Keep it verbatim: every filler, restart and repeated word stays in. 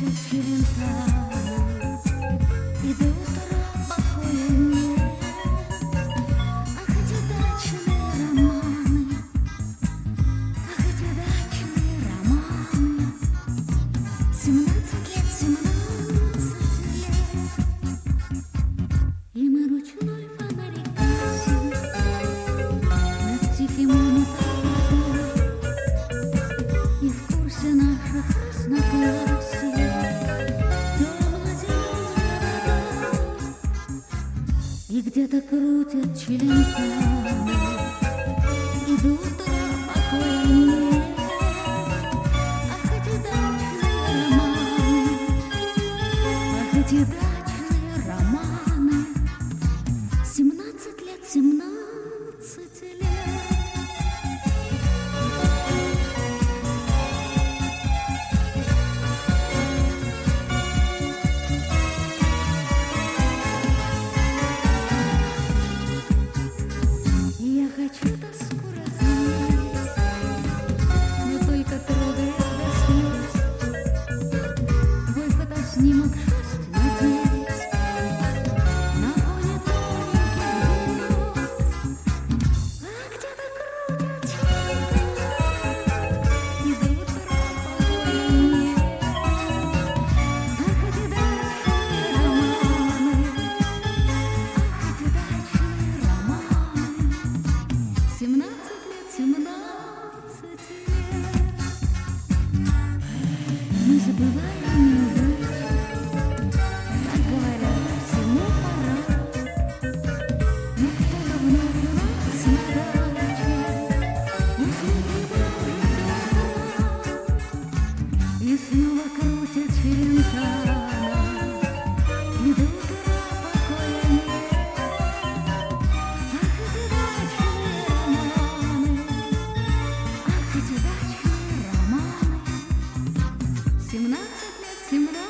И где-то крутят челентано, и до утра покоя нет. Ах, эти дачные романы, ах, эти дачные романы. Семнадцать лет, семнадцать лет. Хочу тоску развеять, но только трогает до слез. Твой фотоснимок шесть на девять на фоне тоненьких берез. А где-то крутят челентано, и до утра покоя нет. Ах, эти дачные романы, ах, эти дачные романы. Семнадцать лет, семнадцать лет. Мы забываем неудачи, как говорят, всему пора. Но кто-то вновь у нас на даче усыпляет дома. И снова крутят челентано, и до утра покоя нет. Семнадцать лет, семнадцать.